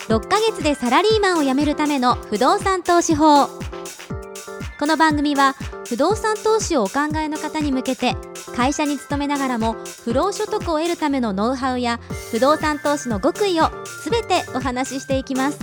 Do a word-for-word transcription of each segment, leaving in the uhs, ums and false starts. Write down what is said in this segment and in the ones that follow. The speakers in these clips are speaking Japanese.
ろっかげつでサラリーマンを辞めるための不動産投資法。この番組は不動産投資をお考えの方に向けて、会社に勤めながらも不労所得を得るためのノウハウや不動産投資の極意をすべてお話ししていきます。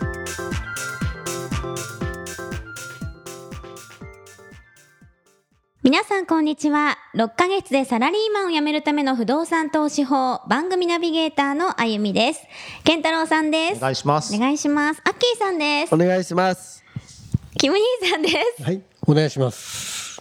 皆さんこんにちは。ろっかげつでサラリーマンを辞めるための不動産投資法、番組ナビゲーターのあゆみです。健太郎さんです。 お願いします。 お願いします。アッキーさんです。 お願いします。 キム兄さんです。 はい、お願いします。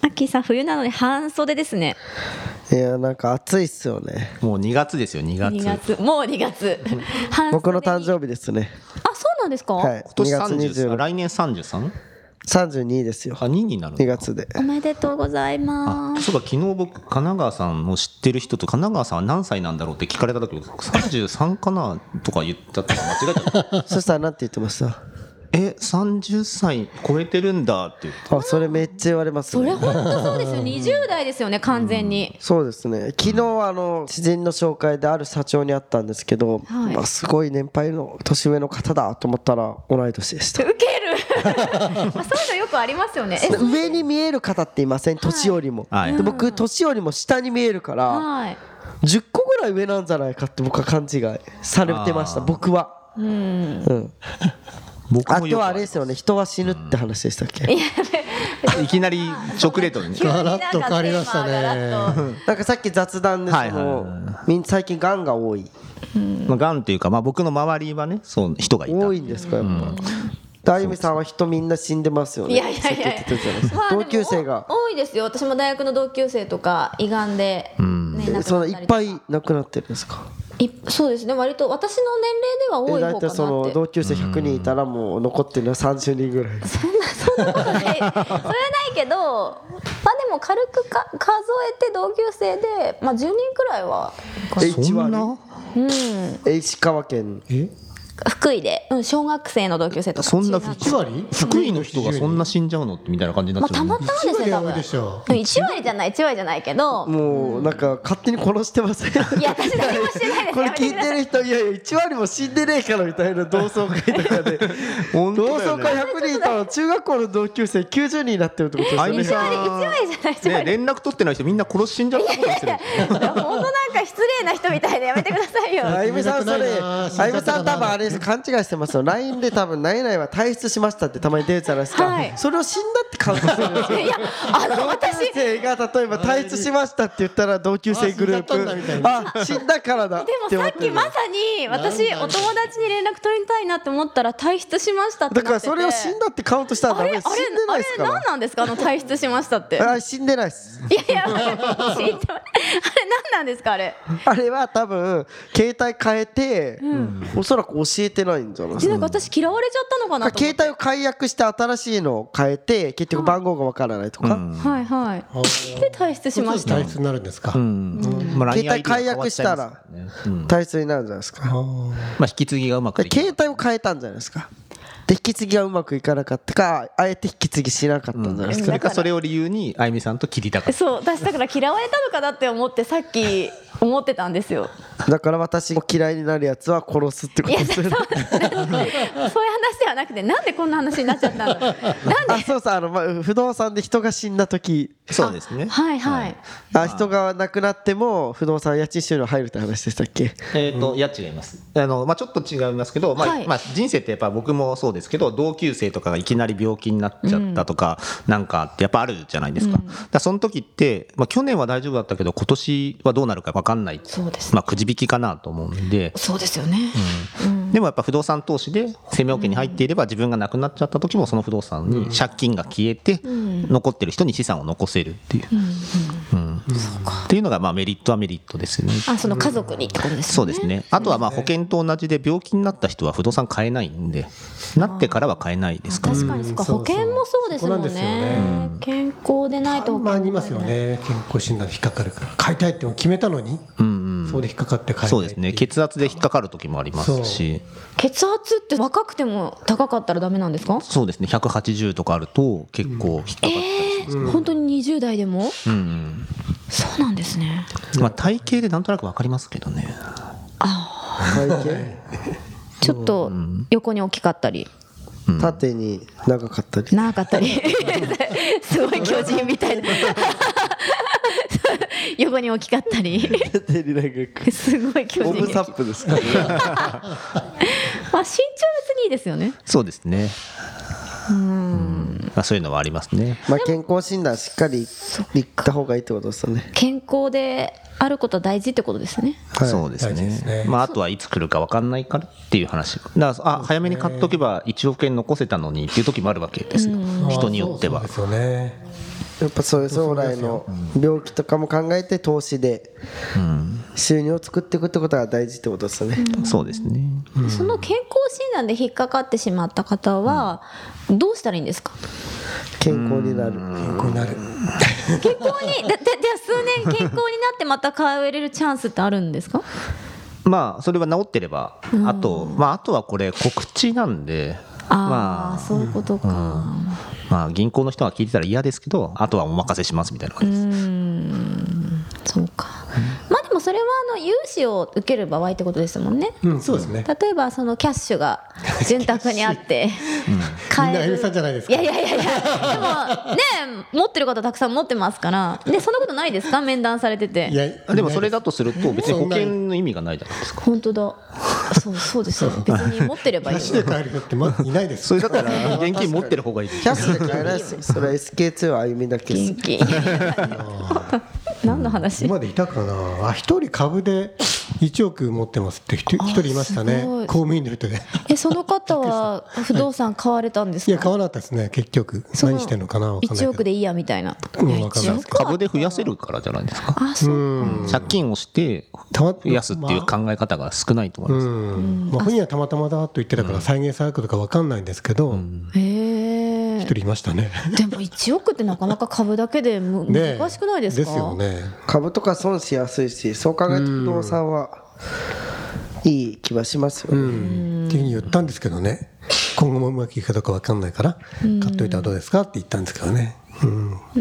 アッキーさん、冬なのに半袖ですね。 いや、なんか暑いっすよね。 もうにがつですよ。にがつ。 にがつ、もうにがつ。 僕の誕生日ですね。 あ、そうなんですか。 はい。 今年にがつにじゅうろく、 来年 さんじゅうさん？ さんじゅうにですよ。 あ、にになるの。 にがつで。 おめでとうございます。 あ、そうか、昨日僕神奈川さんを知ってる人と、神奈川さんは何歳なんだろうって聞かれた時、さんじゅうさんかなとか言ったって間違えちゃった。 そしたらなんて言ってました？ え、さんじゅっさい超えてるんだって言って。 あ、それめっちゃ言われますね。 それ本当そうですよ。にじゅう代ですよね、完全に。 そうですね。昨日あの知人の紹介である社長に会ったんですけど、 はい、 まあ、すごい年配の年上の方だと思ったら同い年でした。 ウケる。まあそういうのよくありますよね。 上に見える方っていません？年よりも、 はい、 で僕年よりも下に見えるから、はい、じゅっこぐらい上なんじゃないかって僕は勘違いされてました。僕はうん、うん僕あとはあれですよね、人は死ぬって話でしたっけ？いきなり直レートにガラッと変わりましたね。 なんかさっき雑談でそのみん最近がんが多い、 まあ、がんっていうか、まあ、僕の周りはね、そう人がいた。 多いんですかやっぱ。あゆみさんは人みんな死んでますよね。 いやいやいや、 同級生が多いですよ。私も大学の同級生とか胃がんで、 ね、そのいっぱい亡くなってるんですか？ いそうですね、割と私の年齢では多い方かなって。 大体その同級生ひゃくにんいたらもう残ってるのはさんじゅうにんぐらい。 そんなそんなことない。それはないけど、まあでも軽くか数えて同級生でまあじゅうにんくらいは。 え、そんな？ うん。 え、石川県。え？ 福井で、うん、小学生の同級生とか。 そんないちわり？福井の人がそんな死んじゃうのみたいな感じになっちゃう、 まあ、たまたまですね、多分。いちわりじゃない、いちわりじゃないけど、 もうなんか勝手に殺してません？いや、私何もしてないです。 これ聞いてる人、いやいやいちわりも死んでねえからみたいな同窓会とかで同窓会ひゃくにんいたら中学校の同級生きゅうじゅうにんになってるってことですよね。 いちわり、いちわりじゃない、いちわり、 ね、連絡取ってない人みんな殺し死んじゃったことしてる。 本当なんか失礼な人みたいでやめてくださいよ。 あゆみさん、それあゆみさん多分あれです、勘違いしてます。ライン で多分何々は退出しましたってたまに出るじゃないですか、はい、それを死んだってカウントするんですよ。いや、あの同級生が例えば退出しましたって言ったら同級生グループ、あ、死んだからだ。 でもさっきまさに私お友達に連絡取りたいなって思ったら退出しましたってなってて、 だからそれを死んだってカウントしたらダメです。死んでないですから。 あれ何なんですか、あの退出しましたって。 あ、死んでないです。 いやいや、死んであれ何なんですかあれ。 あれは多分携帯変えて、うん、おそらく教えてないんじゃないですか。 なんか私嫌われちゃったのかなと思って。 携帯を解約して新しいのを変えて結局番号がわからないとか、 うん、はいはいで退出しました。 退出になるんですか、 うんうんまあ、携帯解約したら退出になるじゃないですか、うんまあ、引き継ぎがうまくいかない。 携帯を変えたんじゃないですか。で引き継ぎがうまくいかなかったか、あえて引き継ぎしなかったんじゃないですか、 うん、それかそれを理由にあゆみさんと切りたかった。 そう、私だから嫌われたのかなって思ってさっき思ってたんですよ。 だから私も嫌いになるやつは殺すってことですよね。 そういう話ではなくて、なんでこんな話になっちゃったの。なんであ、そうそう、あの、まあ、不動産で人が死んだ時、 そうですね、 はいはい、はい、 あ、人が亡くなっても不動産家賃収入入るって話でしたっけ？ えーと、いや違います。あの、まあ、ちょっと違いますけど、まあはいまあ、人生ってやっぱ僕もそうですけど、同級生とかがいきなり病気になっちゃったとか、うん、なんかってやっぱあるじゃないですか、うん、だからその時って、まあ、去年は大丈夫だったけど今年はどうなるか分かんない。 そうです、 まあ、くじ引きかなと思うんで。 そうですよね、 うんうん、でもやっぱ不動産投資で生命保険に入っていれば、自分が亡くなっちゃった時もその不動産に借金が消えて、うん、残ってる人に資産を残せるっていう、うんうんうん、っていうのがまあメリットはメリットですよね。 あ、その家族にってことですね。 そうですね。あとはまあ保険と同じで病気になった人は不動産買えないんで、なってからは買えないですから。 確かにそうか、保険もそうですもん ね, ね、うん、健康でないとたまにいますよね。健康診断で引っかかるから買いたいって決めたのに、うんうん、そうで引っかかって買えない。 そうですね。血圧で引っかかる時もありますし。 血圧って若くても高かったらダメなんですか？ そうですね。ひゃくはちじゅうとかあると結構引っかかったりします、ね。 えー、本当ににじゅう代でも、うんうん、そうなんですね。 まあ、体型でなんとなく分かりますけどね。 あ、 体型ちょっと横に大きかったり、 うん、縦に長かったり長かったりすごい巨人みたいな横に大きかったり縦に長くすごい巨人、 ボブサップですかねまあ身長は別にいいですよね。 そうですね。 うん、 まあ、そういうのはありますね。 まあ、健康診断しっかり行った方がいいってことですよね。 健康であることは大事ってことですね。 はい、そうですね。ですね。まあ、あとはいつ来るか分かんないからっていう話。だからあ早めに買っとけばいちおくえん残せたのにっていう時もあるわけですよ。人によっては。 そうですよね。 やっぱそういう将来の病気とかも考えて投資で収入を作っていくってことが大事ってことですよね。 うん、そうですね。 うん、その健康診断で引っかかってしまった方はどうしたらいいんですか？ 健康になる。 健康になる。 健康にでで数年健康になってまた通えれるチャンスってあるんですか？ まあそれは治ってれば、うん、あとまああとはこれ告知なんで。 あ、まあそういうことか、うん、 まあ銀行の人が聞いてたら嫌ですけど、あとはお任せしますみたいな感じです。うーん、そうか、うん、まあでもそれはあの融資を受ける場合ってことですもんね。 うん、そうですね。 例えばそのキャッシュが潤沢にあって買える、みんなあゆみさんじゃないですか。 いやいやいやいや、でもね持ってる方たくさん持ってますからで、そんなことないですか？面談されてて。 いやでもそれだとすると別に保険の意味がないじゃないですか。 本当だ、そうそうですよ、別に持ってればいい。 キャッシュで買える人ってまいないです。 それだったら現金持ってる方がいい。 キャッシュで買えないですよ。それは エスケーツー はあゆみだけです。 現金何の話？ 今までいたかなあ、一人株でいちおく持ってますって一人いましたね。公務員の人で。 え、その方は不動産買われたんですか？ いや買わなかったですね。結局何してんのかな、分かんないけどいちおくでいいやみたいな、 うん、 分かんないです。株で増やせるからじゃないですか。 あ、そうか。 借金をして増やすっていう考え方が少ないと思います。うん、 まあ、本人はたまたまだと言ってたから再現されるかどうか分かんないんですけど、うん、 へえ、 一人いましたね。 でもいちおくってなかなか株だけでむ難しくないですか？ ですよね。 株とか損しやすいし、そう考えると不動産はいい気はしますよね。 うんっていうふうに言ったんですけどね、今後もうまくいくかどうか分かんないから買っといたらどうですかって言ったんですけどね。うんうん、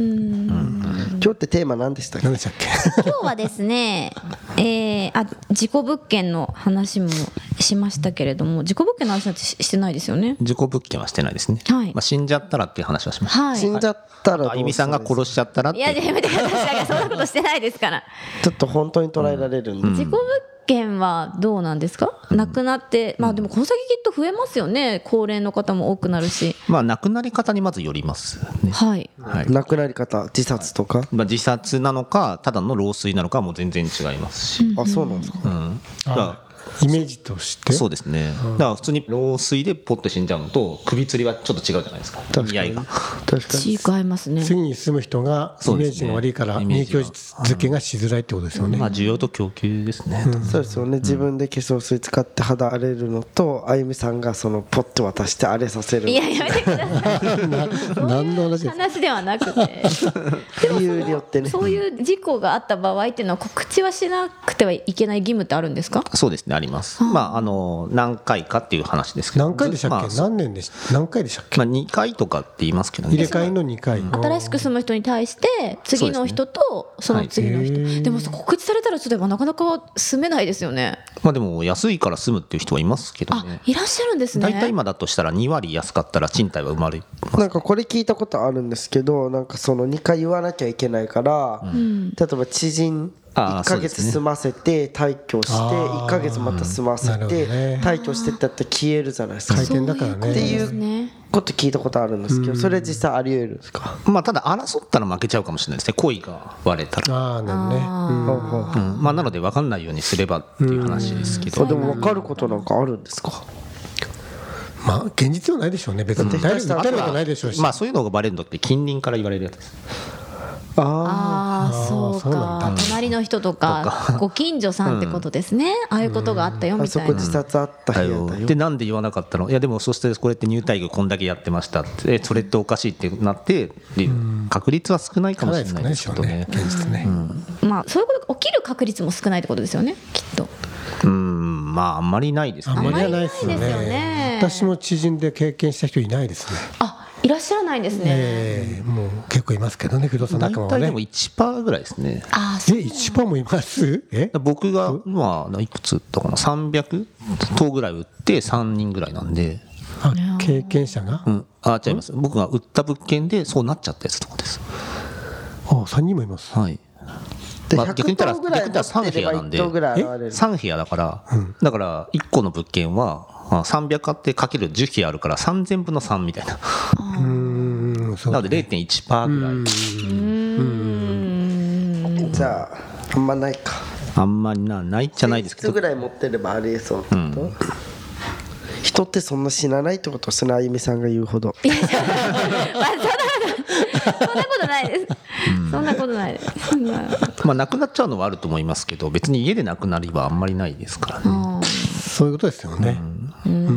今日ってテーマ何でしたっけ？ 何でしたっけ？ 今日はですね、えー、あ事故物件の話もしましたけれども、事故物件の話はしてないですよね。 事故物件はしてないですね。 はい、 まあ、死んじゃったらっていう話はしました。 はい、 死んじゃったらあゆみさんが殺しちゃったらって。 いややめてください、そんなことしてないですから。 ちょっと本当に捉えられるんで、うん、 事故物件はどうなんですか？亡くなって、まあでもこの先きっと増えますよね。高齢の方も多くなるし、 まあ亡くなり方にまずよりますね。 はい、 はい、 亡くなり方、自殺とか、 まあ、自殺なのかただの老衰なのかも全然違いますし、 うん、あ、そうなんですか。 うん、だからイメージとしてそうですね、うん、だから普通に老衰でポッと死んじゃうのと首吊りはちょっと違うじゃないですか。意味合いが確かに違いますね。 次に住む人がイメージが悪いから影響付けがしづらいってことですよね。 うん、まあ需要と供給ですね。 うん、そうですよね。自分で化粧水使って肌荒れるのと、あゆみさんがそのポッと渡して荒れさせる。 いややめてください。何の話ですか？話ではなくて理由によってね、 そういう事故があった場合っていうのは告知はしなくてはいけない義務ってあるんですか？ そうですね、あります。まああの何回かっていう話ですけど。 何回でしたっけ？まあ、何年でし何回でしたっけ？ まあ、にかいとかって言いますけどね。 入れ替えのにかい、 新しく住む人に対して次の人とその次の人、でね、はい、でも告知されたらちょっとなかなか住めないですよね。 まあでも安いから住むっていう人はいますけどね。 あ、いらっしゃるんですね。 大体今だとしたらにわり安かったら賃貸は埋まる。 なんかこれ聞いたことあるんですけど、なんかそのにかい言わなきゃいけないから、うん、例えば知人いっかげつ住ませて退去していっかげつまた住ませて退去してってやったら消えるじゃないですか。 回転だからねっていうこと聞いたことあるんですけど、それ実際あり得るんですか？ まあただ争ったら負けちゃうかもしれないですね。恋が割れたら。 ああ、なるほどね。 うんうん、まあなので分かんないようにすればっていう話ですけど。 でも分かることなんかあるんですか？ まあ現実はないでしょうね。別に誰に言ったらないでしょうし。 まあそういうのがバレるのって近隣から言われるやつです。 ああ、そうか。隣の人とかご近所さんってことですね。ああいうことがあったよみたいな。 あそこ自殺あった部屋だよ。 でなんで言わなかったの？いやでもそしてこれって入退業こんだけやってましたって、それっておかしいってなって、確率は少ないかもしれないですけどね。 現実ね。 まあそういうことが起きる確率も少ないってことですよね、きっと。 うん、まああんまりないですね。 あんまりはないですよね。私も知人で経験した人いないですね。 あ、 いらっしゃらないんですね、 えー、もう結構いますけどね、不動産仲間はね。 大体でも いちパーセント ぐらいですね。 あそうえ いちパーセント もいます？え僕がまあいくつ売ったかな、さんびゃくとうぐらい売ってさんにんぐらいなんで。 あ経験者が、 うん、あ違います、僕が売った物件でそうなっちゃったやつとかです。 あさんにんもいます。 はい。まあ、逆に言ったら逆に言ったらさん部屋なんでさん部屋だから、うん、だからいっこの物件はさんびゃくあってかけるじゅう部屋あるからさんぜんぶのさんみたいな。うーんそう、ね、なので れいてんいちパーセント ぐらい。うーんじゃああんまないか。 あんまりなないじゃないですけど。いつつぐらい持ってればありえそうってこと、うん、人ってそんな死なないってことを砂あゆみさんが言うほど。いやそんなことないです、うん、そんなことないですまあなくなっちゃうのはあると思いますけど、別に家でなくなりはあんまりないですからね。 そういうことですよね。 うん、うん、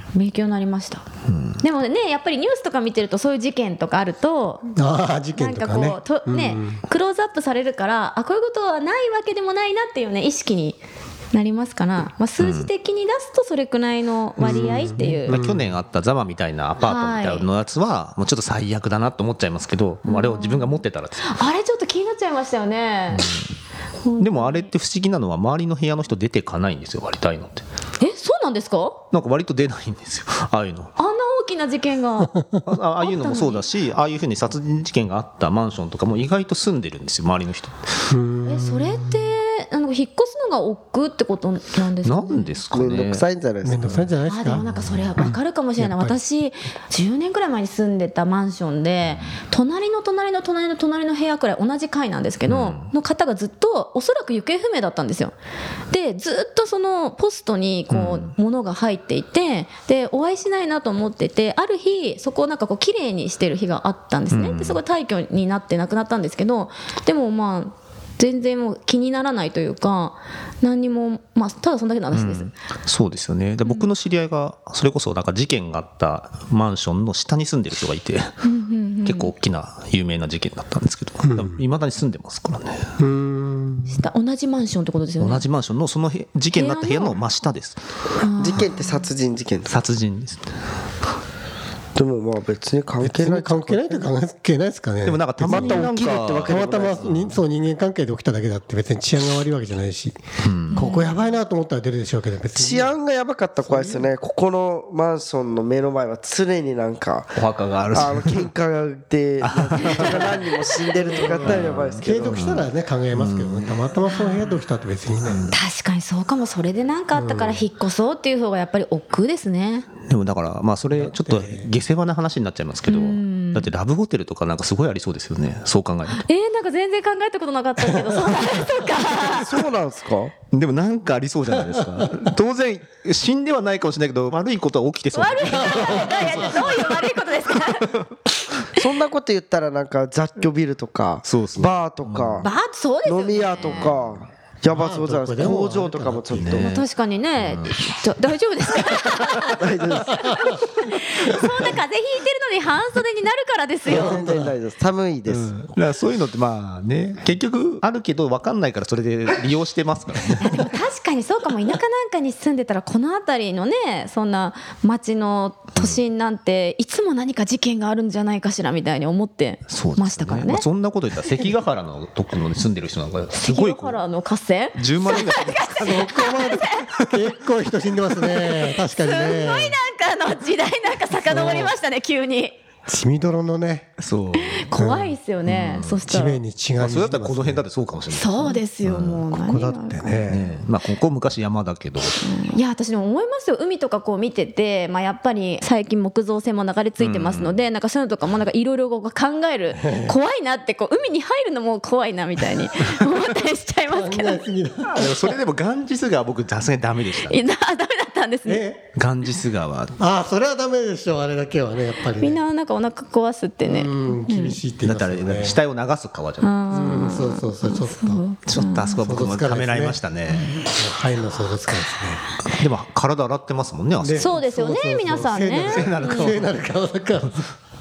勉強になりました、うん、でもねやっぱりニュースとか見てるとそういう事件とかあると、 あ事件とかね、 なんかこうと、ね、うん、クローズアップされるから、あこういうことはないわけでもないなっていうね意識になりますから、まあ、数字的に出すとそれくらいの割合っていう、 うんまあ、去年あったザマみたいなアパートみたいなやつはもうちょっと最悪だなと思っちゃいますけど、あれを自分が持ってたらです、 あれちょっと気になっちゃいましたよね、 うん、でもあれって不思議なのは周りの部屋の人出てかないんですよ、割りたいのって。 えそうなんですか？ なんか割と出ないんですよ、ああいうの。 あんな大きな事件があ, ああいうのもそうだし、ああいうふうに殺人事件があったマンションとかも意外と住んでるんですよ、周りの人。 えそれってなんか引っ越すのが億劫ってことなんですかね。 なんですかね。 めんどくさいんじゃないですか。 めんどくさいんじゃないですか。 あでもなんかそれは分かるかもしれない、うん、私じゅうねんくらい前に住んでたマンションで隣の隣の隣の隣の部屋くらい同じ階なんですけど、うん、の方がずっとおそらく行方不明だったんですよ。でずっとそのポストにこう物が入っていて、でお会いしないなと思ってて、ある日そこをなんかこう綺麗にしてる日があったんですね。でそこ退去になって亡くなったんですけど、でもまあ全然もう気にならないというか、何にも、まあ、ただそんだけの話です、うん、 そうですよね。で僕の知り合いがそれこそなんか事件があったマンションの下に住んでる人がいて、うんうんうん、結構大きな有名な事件だったんですけど、いま、うん、だに住んでますからね。うーん下同じマンションってことですよね。 同じマンションのその事件があった部屋の真下です。 事件って殺人事件？ 殺人です。 でもまあ別に関係ない関係ないって関係ないですかね。 でもなんかたまになんかたまたまそう人間関係で起きただけだって、別に治安が悪いわけじゃないし、うん、ここやばいなと思ったら出るでしょうけど、別に治安がやばかった怖いですよね。ここのマンションの目の前は常になんかお墓があるし、 あの喧嘩で人が何人も死んでるとかだったらやばいですけど、 継続したらね考えますけどね、たまたまその部屋で起きたって別にね。 確かにそうかも。それで何かあったから引っ越そうっていう方がやっぱり億劫ですね。 でもだからまあそれちょっと下世話な話になっちゃいますけど、だってラブホテルとかなんかすごいありそうですよね、そう考えると。 えー、なんか全然考えたことなかったけどそうなんですか。 そうなんですか。 でもなんかありそうじゃないですか。当然死んではないかもしれないけど悪いことは起きてそう。 悪いことはどういう悪いことですか。 そんなこと言ったらなんか雑居ビルとかそうそうバーとか、 バーそうですよね、 飲み屋とかやばそうじゃないですか。工場とかもちょっと、 まあ、確かにね、うん、ちょ大丈夫ですか。 大丈夫です。 そんな風邪ひいてるのに半袖になるからですよ。 全然大丈夫です。寒いです、うん、 だからそういうのってまあね結局あるけど分かんないからそれで利用してますからね。 いやでも確かにそうかも。田舎なんかに住んでたらこの辺りのねそんな町の都心なんていつも何か事件があるんじゃないかしらみたいに思ってましたからね。 そうですね、まあ、そんなこと言ったら関ヶ原のところに住んでる人なんかすごい関ヶ原の合戦じゅうまん人が結構人死んでますね。確かにね。 すごいなんかの時代なんか遡りましたね急に。 血みどろのね、 そう怖いですよね、うん、そしたら地面に血が、 まあ、それだったらこの辺だってそうかもしれない。 そうですよ、うん、もうここだってね、 ね、まあここ昔山だけど、 うん、いや私でも思いますよ。海とかこう見てて、まあ、やっぱり最近木造船も流れ着いてますので、うん、なんかそういうのとかもなんかいろいろ考える怖いなってこう海に入るのも怖いなみたいに思ったりしちゃいますけど。 でもそれでもガンジス川僕さすがにダメでした、ね、 いやダメだったんですね。 ガンジス川、 ああそれはダメでしょ。あれだけはねやっぱりね。 みんななんかお腹壊すってね、 うん厳しいって言いますよね。 だって死体を流す川じゃないですか。 うんそうそうそうちょっとちょっとあそこは僕もためらいましたね。 入るの想像つかないですね。 でも体洗ってますもんね。 そうですよね皆さんね。 聖なる川聖なる川だから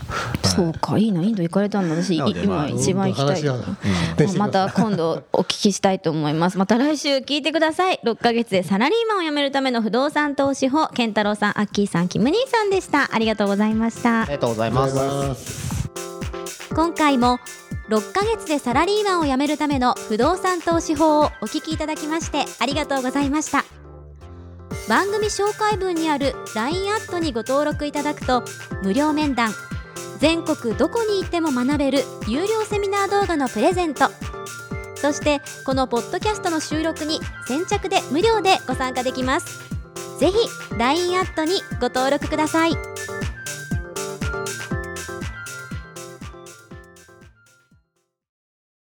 そうか、いいな、インド行かれたんだ。私今一番行きたい、うん、また今度お聞きしたいと思います。また来週聞いてください。ろっかげつでサラリーマンを辞めるための不動産投資法、健太郎さん、アッキーさん、キム兄さんでした。ありがとうございました。 ありがとうございます。 今回もろっかげつでサラリーマンを辞めるための不動産投資法をお聞きいただきましてありがとうございました。番組紹介文にある ライン アットにご登録いただくと無料面談、全国どこに行っても学べる有料セミナー動画のプレゼント、そしてこのポッドキャストの収録に先着で無料でご参加できます。ぜひ ライン アットにご登録ください。